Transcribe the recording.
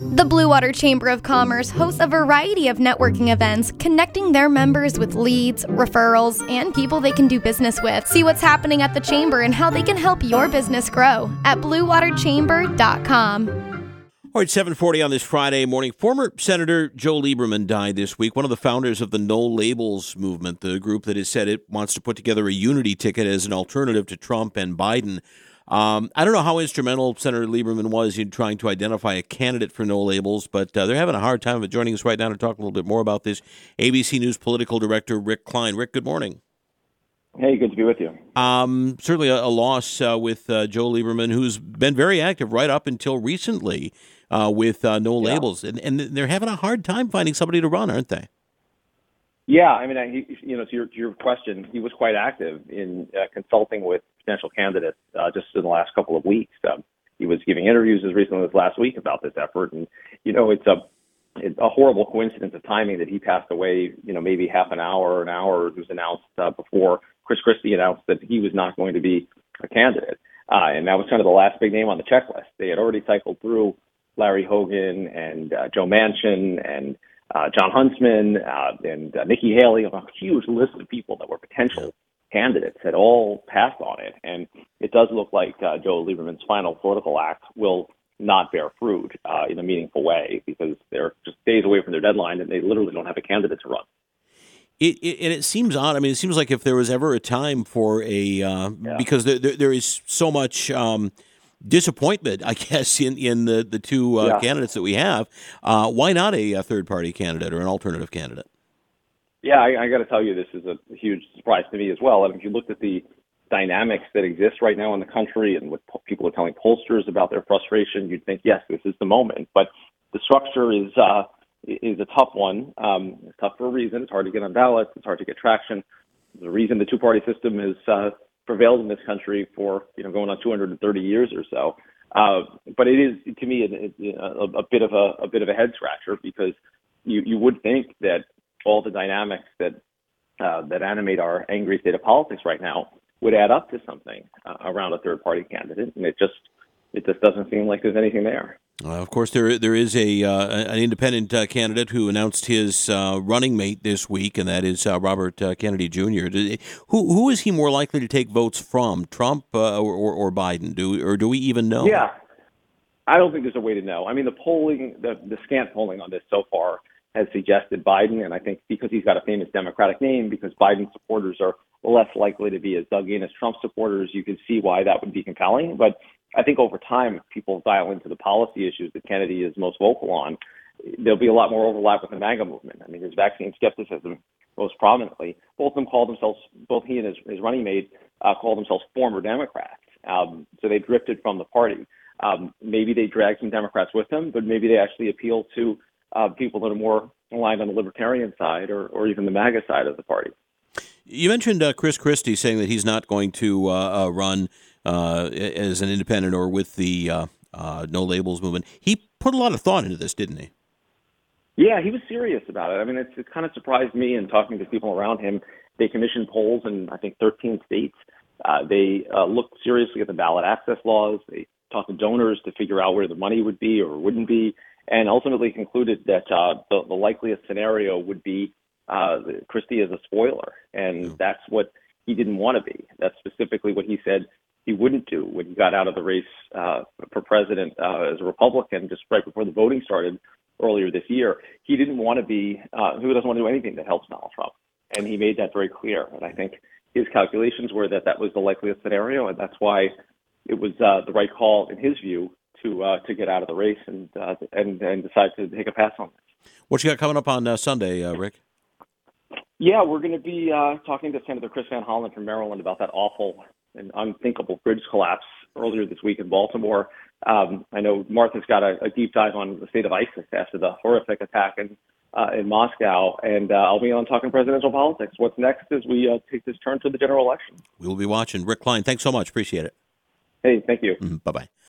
The Blue Water Chamber of Commerce hosts a variety of networking events, connecting their members with leads, referrals, and people they can do business with. See what's happening at the Chamber and how they can help your business grow at bluewaterchamber.com. All right, 7:40 on this Friday morning. Former Senator Joe Lieberman died this week, one of the founders of the No Labels movement, the group that has said it wants to put together a unity ticket as an alternative to Trump and Biden. I don't know how instrumental Senator Lieberman was in trying to identify a candidate for No Labels, but they're having a hard time of it. Joining us right now to talk a little bit more about this, ABC News political director Rick Klein. Rick, good morning. Hey, good to be with you. Certainly a loss with Joe Lieberman, who's been very active right up until recently with No Labels, and they're having a hard time finding somebody to run, aren't they? Yeah, I mean, to your question, he was quite active in consulting with potential candidates just in the last couple of weeks. He was giving interviews as recently as last week about this effort, and it's a horrible coincidence of timing that he passed away. Maybe half an hour it was announced before Chris Christie announced that he was not going to be a candidate, and that was kind of the last big name on the checklist. They had already cycled through Larry Hogan and Joe Manchin and John Huntsman and Nikki Haley, a huge list of people that were potential candidates had all passed on it. And it does look like Joe Lieberman's final political act will not bear fruit in a meaningful way because they're just days away from their deadline and they literally don't have a candidate to run. It seems odd. I mean, it seems like if there was ever a time for because there is so much disappointment, I guess, in the two candidates that we have. Why not a third-party candidate or an alternative candidate? Yeah, I got to tell you, this is a huge surprise to me as well. I mean, if you looked at the dynamics that exist right now in the country and what people are telling pollsters about their frustration, you'd think, yes, this is the moment. But the structure is a tough one. It's tough for a reason. It's hard to get on ballots. It's hard to get traction. The reason the two-party system has prevailed in this country for going on 230 years or so. But it is, to me, a bit of a head scratcher because you would think that all the dynamics that animate our angry state of politics right now would add up to something around a third party candidate, and it just doesn't seem like there's anything there. Of course, there is an independent candidate who announced his running mate this week, and that is Robert Kennedy Jr. Who is he more likely to take votes from, Trump or Biden? Do we even know? Yeah, I don't think there's a way to know. I mean, the polling, the scant polling on this so far has suggested Biden, and I think because he's got a famous Democratic name, because Biden supporters are less likely to be as dug in as Trump supporters, you can see why that would be compelling. But I think over time, if people dial into the policy issues that Kennedy is most vocal on, there'll be a lot more overlap with the MAGA movement. I mean, there's vaccine skepticism most prominently. Both he and his running mate call themselves former Democrats. So they drifted from the party. Maybe they drag some Democrats with them, but maybe they actually appeal to people that are more aligned on the libertarian side or even the MAGA side of the party. You mentioned Chris Christie saying that he's not going to run as an independent or with the No Labels movement. He put a lot of thought into this, didn't he? Yeah, he was serious about it. I mean, it kind of surprised me in talking to people around him. They commissioned polls in, I think, 13 states. They looked seriously at the ballot access laws. They talked to donors to figure out where the money would be or wouldn't be, and ultimately concluded that the likeliest scenario would be Christie as a spoiler, and that's what he didn't want to be. That's specifically what he said he wouldn't do when he got out of the race for president as a Republican just right before the voting started earlier this year. He didn't want to be, who doesn't want to do anything that helps Donald Trump, and he made that very clear. And I think his calculations were that was the likeliest scenario, and that's why it was the right call, in his view, to get out of the race and decide to take a pass on this. What you got coming up on Sunday, Rick? Yeah, we're going to be talking to Senator Chris Van Hollen from Maryland about that awful and unthinkable bridge collapse earlier this week in Baltimore. I know Martha's got a deep dive on the state of ISIS after the horrific attack in Moscow, and I'll be on talking presidential politics. What's next as we take this turn to the general election? We will be watching. Rick Klein, thanks so much. Appreciate it. Hey, thank you. Bye-bye.